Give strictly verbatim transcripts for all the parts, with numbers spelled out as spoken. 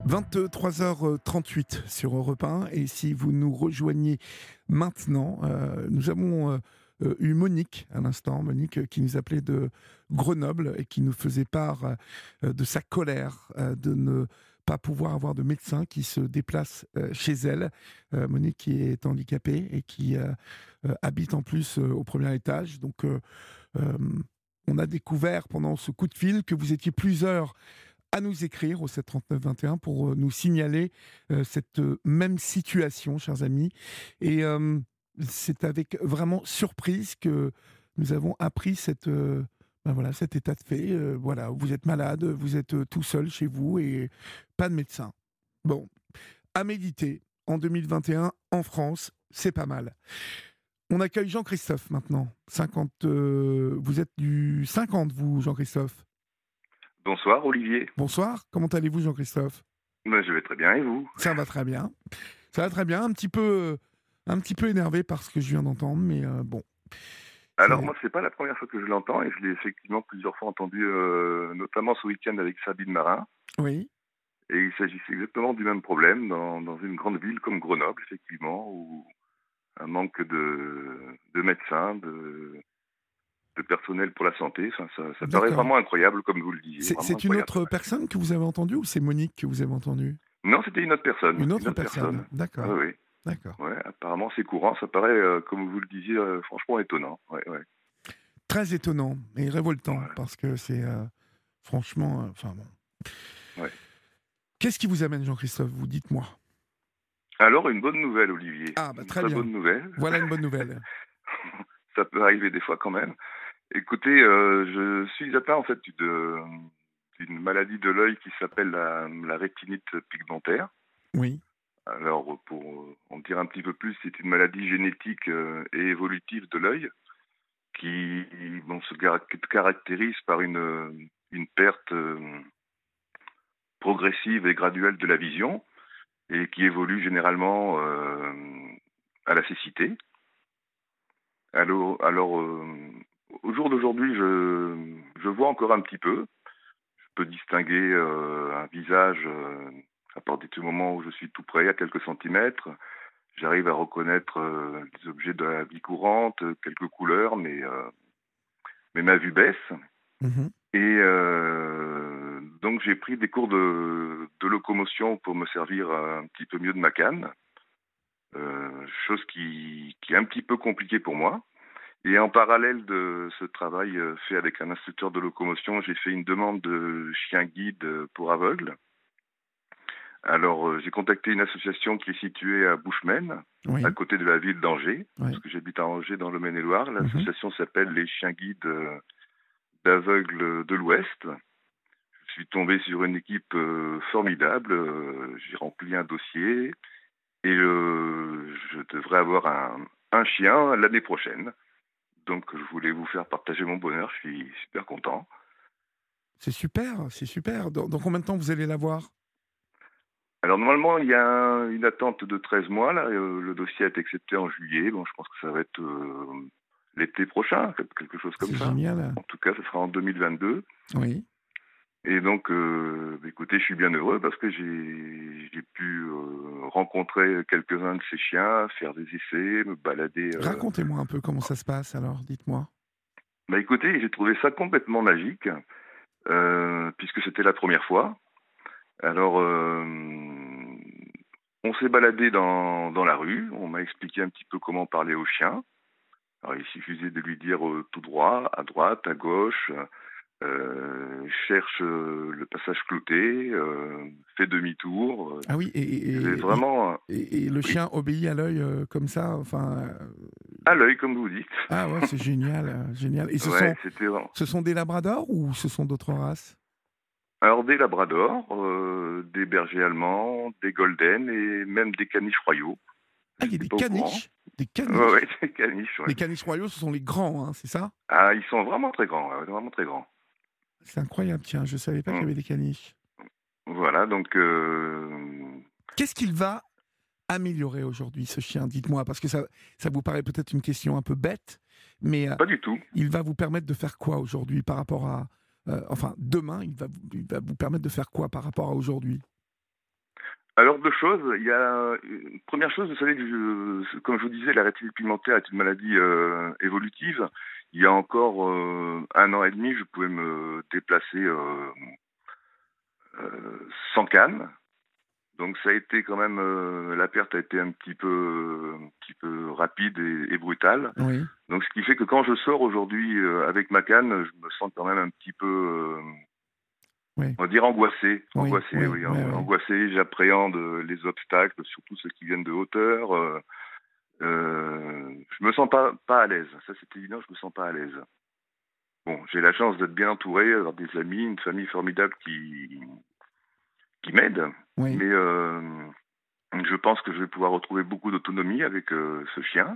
vingt-trois heures trente-huit sur Europe un, et si vous nous rejoignez maintenant, euh, nous avons euh, euh, eu Monique à l'instant, Monique euh, qui nous appelait de Grenoble et qui nous faisait part euh, de sa colère euh, de ne pas pouvoir avoir de médecin qui se déplace euh, chez elle. Euh, Monique qui est handicapée et qui euh, euh, habite en plus euh, au premier étage. Donc euh, euh, on a découvert pendant ce coup de fil que vous étiez plusieurs à nous écrire au sept trente-neuf vingt et un pour euh, nous signaler euh, cette euh, même situation, chers amis. Et euh, c'est avec vraiment surprise que nous avons appris cette, euh, ben voilà, cet état de fait. Euh, voilà, vous êtes malade, vous êtes euh, tout seul chez vous et pas de médecin. Bon, à méditer en deux mille vingt et un en France, c'est pas mal. On accueille Jean-Christophe maintenant. cinquante, euh, vous êtes du cinquante, vous, Jean-Christophe. Bonsoir Olivier. Bonsoir, comment allez-vous Jean-Christophe? Ben, je vais très bien et vous? Ça va très bien. Ça va très bien, un petit peu, un petit peu énervé par ce que je viens d'entendre, mais euh, bon. Alors C'est... moi c'est pas la première fois que je l'entends et je l'ai effectivement plusieurs fois entendu, euh, notamment ce week-end avec Sabine Marin. Oui, Et il s'agissait exactement du même problème dans, dans une grande ville comme Grenoble, effectivement, où un manque de, de médecins, de, de personnel pour la santé. Enfin, ça, ça paraît d'accord. vraiment incroyable, comme vous le disiez, C'est, vraiment c'est une incroyable. autre personne que vous avez entendue ou c'est Monique que vous avez entendue? Non, c'était une autre personne, Une une autre autre personne, personne. Ah d'accord, oui, d'accord. ouais, apparemment c'est courant, ça paraît, euh, comme vous le disiez, euh, franchement étonnant. Ouais, ouais. Très étonnant et révoltant Voilà, parce que c'est euh, franchement, euh, enfin bon. ouais. Qu'est-ce qui vous amène Jean-Christophe? Vous dites-moi. Alors, une bonne nouvelle, Olivier. Ah bah Une très très bien. bonne nouvelle. Voilà une bonne nouvelle. Ça peut arriver des fois quand même. Écoutez, euh, je suis atteint en fait de- d'une maladie de l'œil qui s'appelle la, la rétinite pigmentaire. Oui. Alors, pour en dire un petit peu plus, c'est une maladie génétique euh, et évolutive de l'œil qui bon, se cara- caractérise par une, une perte euh, progressive et graduelle de la vision et qui évolue généralement euh, à la cécité. Alors, alors euh, au jour d'aujourd'hui, je, je vois encore un petit peu. Je peux distinguer euh, un visage euh, à partir du moment où je suis tout près, à quelques centimètres. J'arrive à reconnaître euh, des objets de la vie courante, quelques couleurs, mais, euh, mais ma vue baisse. Mhm. Et euh, donc j'ai pris des cours de, de locomotion pour me servir un petit peu mieux de ma canne, euh, chose qui, qui est un petit peu compliquée pour moi. Et en parallèle de ce travail euh, fait avec un instructeur de locomotion, j'ai fait une demande de chien guide euh, pour aveugles. Alors, euh, j'ai contacté une association qui est située à Bouchemaine, à Oui, côté de la ville d'Angers, parce oui. que j'habite à Angers dans le Maine-et-Loire. Mhm. L'association s'appelle les chiens guides euh, d'aveugles de l'Ouest. Je suis tombé sur une équipe euh, formidable. Euh, j'ai rempli un dossier et euh, je devrais avoir un, un chien l'année prochaine. Donc, je voulais vous faire partager mon bonheur. Je suis super content. C'est super, c'est super. Dans, dans combien de temps vous allez l'avoir? Alors, normalement, il y a un- une attente de treize mois. Là. Euh, le dossier a été accepté en juillet. Bon, je pense que ça va être euh, l'été prochain, quelque chose comme C'est ça. génial. En tout cas, ce sera en deux mille vingt-deux. Oui. Et donc, euh, écoutez, je suis bien heureux parce que j'ai j'ai pu euh, rencontrer quelques-uns de ces chiens, faire des essais, me balader. Euh. Racontez-moi un peu comment ça se passe alors, dites-moi. Bah, écoutez, j'ai trouvé ça complètement magique, euh, puisque c'était la première fois. Alors, euh, on s'est baladé dans, dans la rue, on m'a expliqué un petit peu comment parler au chien. Alors, il suffisait de lui dire euh, tout droit, à droite, à gauche, euh, cherche euh, le passage clouté, euh, fais demi-tour. Euh, Ah oui, et, il y avait et, et, vraiment, euh, et- et le oui, chien obéit à l'œil euh, comme ça, enfin... euh, à l'œil, comme vous dites. Ah ouais, c'est génial, euh, génial. Et ce Ouais, sont, c'était vraiment. ce sont des labradors ou ce sont d'autres races? Alors, des labradors, euh, des bergers allemands, des golden et même des caniches royaux. Ah, il y a J'étais des pas au courant. caniches? Des Ouais, ouais, caniches? des caniches, ouais. Les caniches royaux, ce sont les grands, hein, c'est ça? Ah, ils sont vraiment très grands, ouais, vraiment très grands. C'est incroyable, tiens, je savais pas qu'il y Mm. avait des caniches. Voilà, donc euh, Qu'est-ce qu'il va améliorer aujourd'hui, ce chien? Dites-moi, parce que ça, ça vous paraît peut-être une question un peu bête, mais euh, pas du tout. il va vous permettre de faire quoi aujourd'hui par rapport à... euh, enfin, demain, il va, vous- il va vous permettre de faire quoi par rapport à aujourd'hui? Alors deux choses, il y a une première chose, vous savez que je comme je vous disais, la rétinite pigmentaire est une maladie, heu, évolutive. Il y a encore, heu, un an et demi, je pouvais me déplacer, heu heu, sans canne. Donc ça a été quand même, heu, la perte a été un petit peu un petit peu rapide et et brutale. Oui, Donc ce qui fait que quand je sors aujourd'hui, heu, avec ma canne, je me sens quand même un petit peu, hem, oui, on va dire angoissé. oui, Angoissé, oui, oui, oui, an oui. angoissé, j'appréhende, heu, les obstacles, surtout ceux qui viennent de hauteur, heu heu, je me sens pas pas à l'aise. Ça, c'est évident, je me sens pas à l'aise. Bon, j'ai la chance d'être bien entouré, d'avoir des amis, une famille formidable qui qui m'aide, Oui. mais hem, je pense que je vais pouvoir retrouver beaucoup d'autonomie avec, heu, ce chien.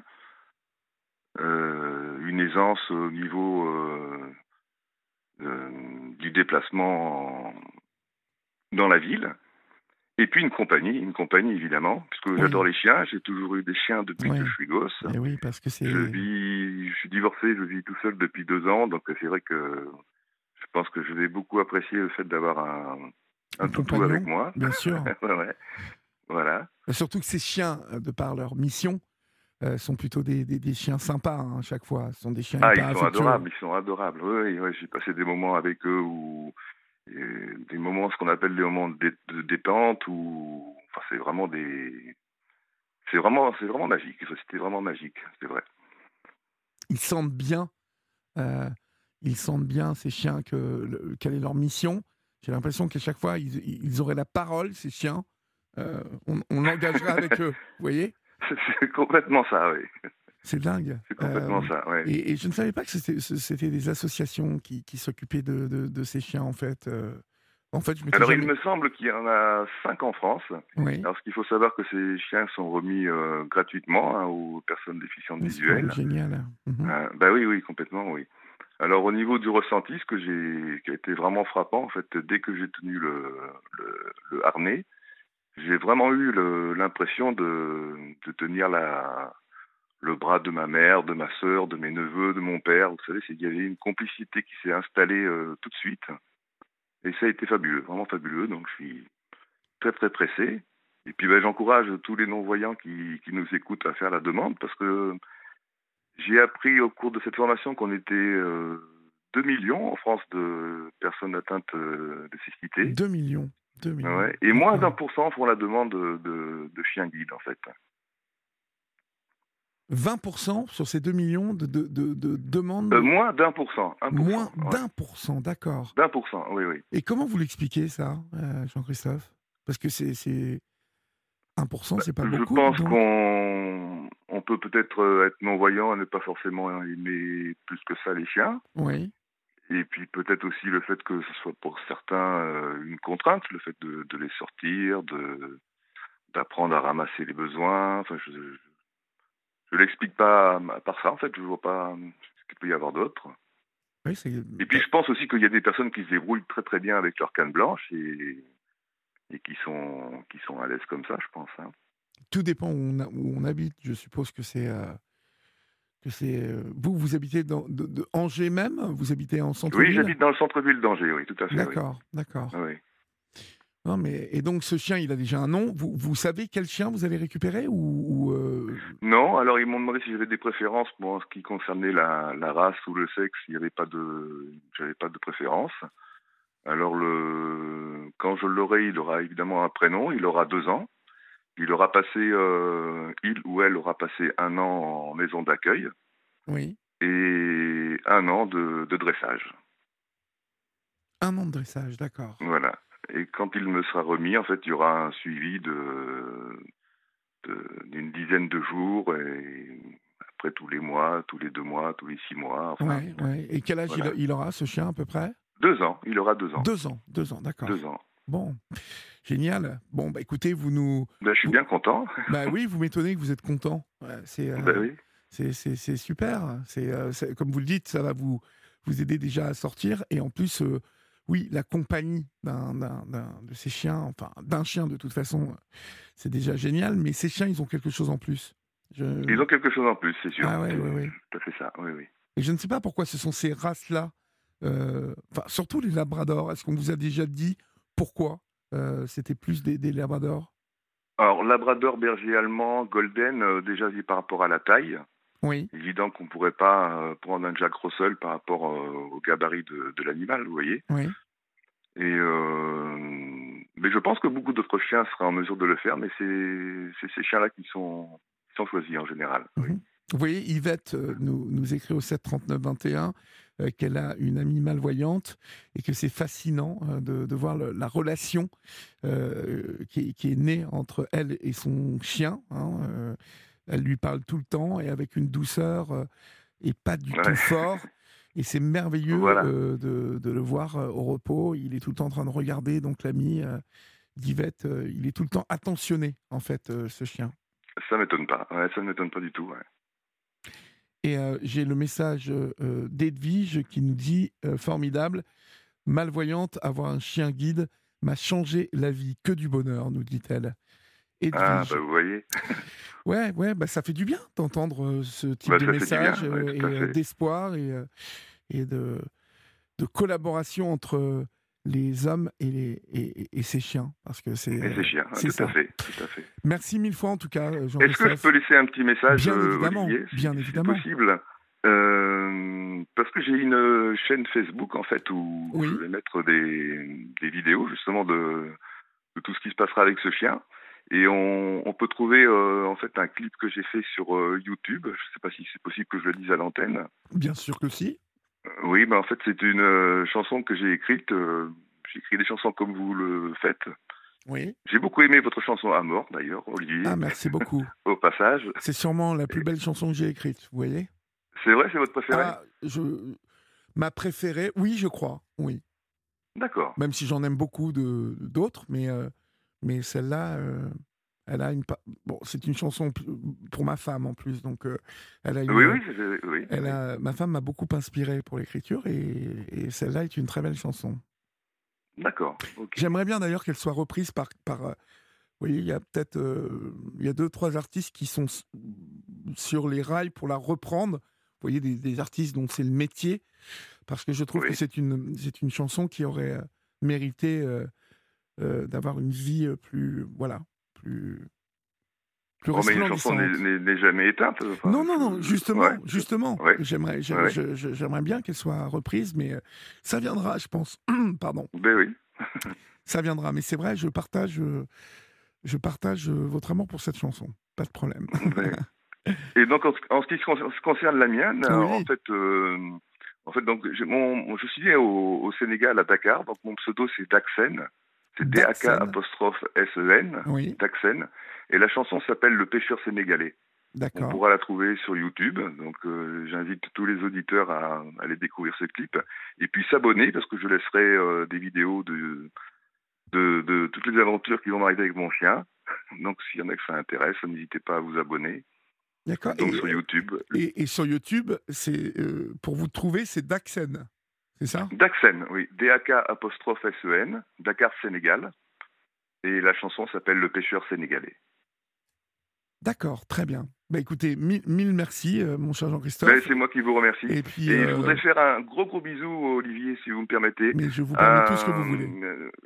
Heu, une aisance au niveau, heu, hem, du déplacement en dans la ville et puis une compagnie, une compagnie évidemment, puisque j'adore Oui, les chiens. J'ai toujours eu des chiens depuis que je oui, suis gosse. et oui, parce que Je c'est vis je suis divorcé, je vis tout seul depuis deux ans, donc c'est vrai que je pense que je vais beaucoup apprécier le fait d'avoir un un un toutou avec compagnon, moi. bien sûr. Ouais, ouais, voilà. Bah, surtout que ces chiens, heu, de par leur mission, heu, sont plutôt des des des chiens sympas, hein, à chaque fois. Ce sont des chiens Ah, ils hyper sont affectueux. adorables, ils sont adorables. Oui, oui, ouais, j'ai passé des moments avec eux où heu, des moments, ce qu'on appelle des moments de dé de détente où enfin, c'est vraiment des c'est vraiment c'est vraiment magique. Ça, c'était vraiment magique, c'est vrai. Ils sentent bien, heu, ils sentent bien ces chiens que le quelle est leur mission. J'ai l'impression qu'à chaque fois, ils ils auraient la parole, ces chiens, heu, on on l'engagerait avec eux, vous voyez? C'est c'est complètement ça, oui. C'est dingue, C'est complètement hem ça, ouais. et et je ne savais pas que c'était ce c'était des associations qui qui s'occupaient de de de ces chiens, en fait, heu. En fait, je m'étais Alors, il jamais me semble qu'il y en a cinq en France. oui, Alors, ce qu'il faut savoir que ces chiens sont remis, heu, gratuitement, hein, aux personnes déficientes mais c'est quand même visuelles. génial. Mmh. Heu, bah, oui, oui, complètement, oui. Alors au niveau du ressenti, ce que j'ai qui a été vraiment frappant, en fait, dès que j'ai tenu le le le harnais, j'ai vraiment eu le l'impression de de tenir la le bras de ma mère, de ma sœur, de mes neveux, de mon père. Vous savez, c'est qu'il y avait une complicité qui s'est installée, heu, tout de suite et ça a été fabuleux, vraiment fabuleux, donc je suis très, très pressé et puis, bah, j'encourage tous les non-voyants qui qui nous écoutent à faire la demande parce que j'ai appris au cours de cette formation qu'on était, heu, deux millions en France de personnes atteintes, heu, de cécité. deux millions, deux millions, Ouais et moins d'un d'accord. pour cent font la demande de de de chiens guides, en fait. vingt pour cent sur ces deux millions de de de de Heu, demandes, moins d'un pour cent, un pour moins cent, ouais. d'un pour cent, d'accord. D'un pour cent, oui, oui. Et comment vous l'expliquez ça, heu, Jean-Christophe? Parce que c'est c'est un pour cent, Bah, c'est pas je beaucoup, dites pense donc? qu'on on peut peut-être, heu, être non-voyant et ne pas forcément aimer plus que ça les chiens Oui, et puis peut-être aussi le fait que ce soit pour certains, heu, une contrainte, le fait de de les sortir, de d'apprendre à ramasser les besoins. Enfin, je je l'explique pas à part ça, en fait, je vois pas, hem, ce qu'il peut y avoir d'autre. oui, c'est Et puis bah, je pense aussi qu'il y a des personnes qui se débrouillent très, très bien avec leur canne blanche et et qui sont qui sont à l'aise comme ça, je pense, hein. tout dépend où on a où on habite. Je suppose que c'est, heu, que c'est, heu vous, vous habitez dans de de Angers même? Vous habitez en Oui, centre-ville? j'habite dans le centre-ville d'Angers, oui, tout à fait, oui. D'accord, d'accord. Oui. Non, mais et donc ce chien, il a déjà un nom. Vous vous savez quel chien vous allez récupérer ou ou, heu? Non, alors ils m'ont demandé si j'avais des préférences pour en ce qui concernait la la race ou le sexe, il y avait pas de j'avais pas de préférence. Alors le quand je l'aurai, il aura évidemment un prénom, il aura deux ans. Il aura passé, heu, il ou elle aura passé un an en maison d'accueil Oui, et un an de de dressage. un an de dressage, d'accord. Voilà et quand il me sera remis, en fait, il y aura un suivi de de d'une dizaine de jours et après tous les mois, tous les deux mois, tous les six mois, enfin, Ouais, ouais, et quel âge il voilà. il aura ce chien à peu près? Deux ans, il aura deux ans. Deux ans, deux ans, Deux d'accord. ans. Bon, génial. Bon, bah, écoutez, vous nous Ben, je suis vous bien content. bah, oui, vous m'étonnez que vous êtes content. Ouais, c'est, Ben heu, oui. c'est c'est c'est super. C'est, heu, c'est comme vous le dites, ça va vous vous aider déjà à sortir et en plus, heu, oui, la compagnie d'un d'un d'un de ces chiens, enfin, d'un chien de toute façon, heu, c'est déjà génial, mais ces chiens, ils ont quelque chose en plus. Je Ils ont quelque chose en plus, c'est sûr. ah ouais, C'est ouais, ouais, tout à fait ça, oui, oui. et je ne sais pas pourquoi ce sont ces races-là, heu, enfin, surtout les labradors. Est-ce qu'on vous a déjà dit pourquoi, heu, c'était plus des des labradors? Alors, labrador, berger allemand, golden, euh, déjà vu par rapport à la taille. Oui, Évident qu'on ne pourrait pas euh, prendre un Jack Russell par rapport euh, au gabarit de, de l'animal, vous voyez. oui. Et euh, mais je pense que beaucoup d'autres chiens seraient en mesure de le faire, mais c'est c'est ces chiens-là qui sont, qui sont choisis en général. Oui. Mhm. Vous voyez, Yvette euh, nous, nous écrit au sept trente-neuf vingt et un euh, qu'elle a une amie malvoyante et que c'est fascinant euh, de, de voir le- la relation euh, qui, est, qui est née entre elle et son chien. Hein, euh, elle lui parle tout le temps et avec une douceur euh, et pas du tout Ouais. fort. Et c'est merveilleux Voilà, euh, de, de le voir euh, au repos. Il est tout le temps en train de regarder, donc l'ami euh, d'Yvette, euh, il est tout le temps attentionné, en fait, euh, ce chien. ça m'étonne pas. Ouais, ça ne m'étonne pas du tout. Ouais. Et euh, j'ai le message euh, d'Edwige qui nous dit euh, formidable, malvoyante, avoir un chien guide m'a changé la vie, que du bonheur, nous dit-elle. Ah, bah Edwige. vous voyez, Ouais, ouais, bah, ça fait du bien d'entendre euh, ce type bah de ça fait du bien, message ouais, euh, tout et à euh, fait. d'espoir et, euh, et de, de collaboration entre les hommes et, les, et, et ces chiens, parce que c'est Et euh, c'est chiant, hein, c'est tout à ça. fait, tout à fait. Merci mille fois en tout cas, euh, Est-ce que je peux Jean-Christophe. laisser un petit message, Bien euh, évidemment, Olivier, si, bien si évidemment. possible? Euh, parce que j'ai une chaîne Facebook en fait où je Oui, vais mettre des, des vidéos justement de, de tout ce qui se passera avec ce chien. Et on, on peut trouver euh, en fait un clip que j'ai fait sur euh, YouTube. Je ne sais pas si c'est possible que je le dise à l'antenne. bien sûr que si. Euh, oui, ben en fait c'est une euh, chanson que j'ai écrite. Euh, j'ai écrit des chansons comme vous le faites. Oui. J'ai beaucoup aimé votre chanson à mort d'ailleurs, Ah, Olivier, merci beaucoup. au passage. C'est sûrement la plus Et belle chanson que j'ai écrite, vous voyez? c'est vrai, c'est votre préféré? Ah, je, ma préférée, oui, je crois, oui. D'accord. Même si j'en aime beaucoup de, d'autres, mais, euh, mais celle-là, euh, elle a une. pa- Bon, c'est une chanson p- pour ma femme en plus, donc euh, elle a Oui, une. oui, c'est- oui, Elle oui. a, ma femme m'a beaucoup inspiré pour l'écriture et, et celle-là est une très belle chanson. D'accord, ok. J'aimerais bien d'ailleurs qu'elle soit reprise par, par euh, vous voyez, il y a peut-être euh, il y a deux, trois artistes qui sont s- sur les rails pour la reprendre. Vous voyez, des, des artistes dont c'est le métier, parce que je trouve que Oui. c'est une, c'est une chanson qui aurait euh, mérité euh, euh, d'avoir une vie euh, plus, voilà, plus, plus Oh, mais une chanson n'est resplendissante. n'est- n'est jamais éteinte. Enfin, Non, non, non, je- Ouais, justement, justement, ouais, j'aimerais, je- ouais. je- je- j'aimerais bien qu'elle soit reprise, mais euh, ça viendra, je pense. Pardon, Ben oui. ça viendra. Mais c'est vrai, je partage, euh, je partage euh, votre amour pour cette chanson. Pas de problème. Ouais. Et donc, en, ce en ce qui con- se concerne la mienne, euh, en Oui, fait, euh, en fait, donc, j'ai mon, mon- je suis né au, au Sénégal, à Dakar. Donc, mon pseudo, c'est Daxen. C'est D-A-K Daxen. apostrophe S-E-N, Oui, Daxen. Et la chanson s'appelle Le pêcheur sénégalais. On d'accord. pourra la trouver sur YouTube. Donc, euh, j'invite tous les auditeurs à, à aller découvrir ce clip. Et puis, s'abonner, parce que je laisserai euh, des vidéos de, de, de toutes les aventures qui vont m'arriver avec mon chien. Donc, s'il y en a que ça intéresse, n'hésitez pas à vous abonner. D'accord. Donc, Et, sur euh, YouTube, et, et sur YouTube, c'est euh, pour vous trouver, c'est Daxen. C'est ça? Daxen, oui, D-A-K apostrophe S-E-N, Dakar, Sénégal. Et la chanson s'appelle Le pêcheur sénégalais. D'accord, très bien. Bah écoutez, mille, mille merci, euh, mon cher Ben, Jean-Christophe. c'est moi qui vous remercie. Et puis, Et je euh, voudrais faire un gros gros bisou, Olivier, si vous me permettez. mais je vous permets tout ce que vous Un, voulez.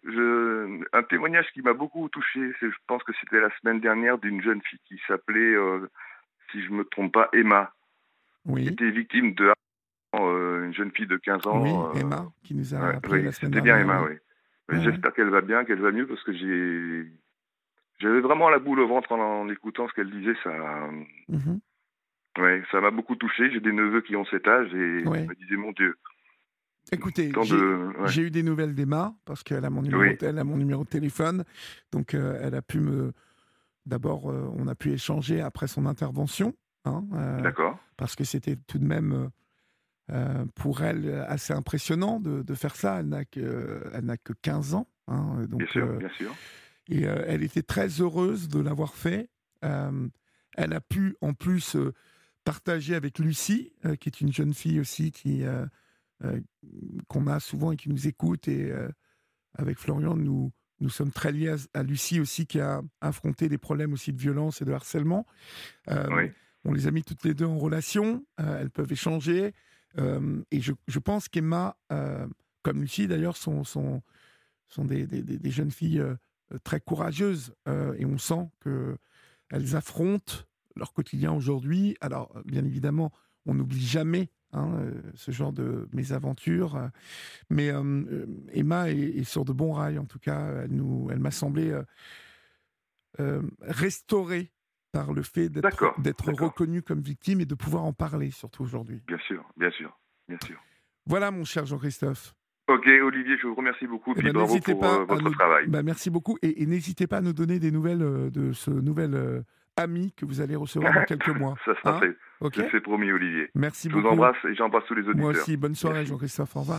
je- un témoignage qui m'a beaucoup touché, c'est, je pense que c'était la semaine dernière, d'une jeune fille qui s'appelait, euh, si je me trompe pas, Emma, qui Oui, était victime de harcèlement, euh, une jeune fille de quinze oui, ans. euh, Emma, qui nous a ouais, appelé la oui, semaine c'était bien dernière, Emma, oui. oui. Ouais, ouais. J'espère qu'elle va bien, qu'elle va mieux, parce que j'ai, j'avais vraiment la boule au ventre en, en écoutant ce qu'elle disait. Ça, Mhm. ouais, ça m'a beaucoup touché. J'ai des neveux qui ont cet âge et je Ouais. me disais, mon Dieu, Écoutez, tant j'ai de, ouais, j'ai eu des nouvelles d'Emma, parce qu'elle a mon numéro, oui, elle a mon numéro de téléphone. Donc, euh, elle a pu me. D'abord, euh, on a pu échanger après son intervention, hein, euh, d'accord, parce que c'était tout de même. euh, Euh, pour elle, assez impressionnant de, de faire ça. Elle n'a que, elle n'a que quinze ans. Hein, bien donc, sûr, euh, bien sûr. et euh, elle était très heureuse de l'avoir fait. Euh, elle a pu, en plus, euh, partager avec Lucie, euh, qui est une jeune fille aussi qui, euh, euh, qu'on a souvent et qui nous écoute. Et euh, avec Florian, nous, nous sommes très liés à, à Lucie aussi, qui a affronté des problèmes aussi de violence et de harcèlement. Euh, Oui, on les a mis toutes les deux en relation. Euh, elles peuvent échanger. Euh, et je, je pense qu'Emma, euh, comme Lucie d'ailleurs, sont, sont, sont des, des, des- des jeunes filles euh, très courageuses euh, et on sent qu'elles affrontent leur quotidien aujourd'hui. Alors, bien évidemment, on n'oublie jamais hein, euh, ce genre de mésaventures. euh, Mais euh, Emma est, est sur de bons rails, en tout cas. Elle, nous, elle m'a semblé euh, euh, restaurée par le fait d'être, D'accord, d'être d'accord. reconnue comme victime et de pouvoir en parler, surtout aujourd'hui. Bien sûr, bien sûr, bien sûr. Voilà, mon cher Jean-Christophe. Ok, Olivier, je vous remercie beaucoup, Eh puis ben, bravo n'hésitez pour pas euh, à votre nous... travail. ben, merci beaucoup. Et, et n'hésitez pas à nous donner des nouvelles euh, de ce nouvel euh, ami que vous allez recevoir dans quelques mois. Ça sera Hein? fait. Ok. C'est promis, Olivier. Merci Je vous beaucoup. embrasse et j'embrasse tous les Moi auditeurs. aussi. Bonne soirée, Merci. Jean-Christophe. Au revoir.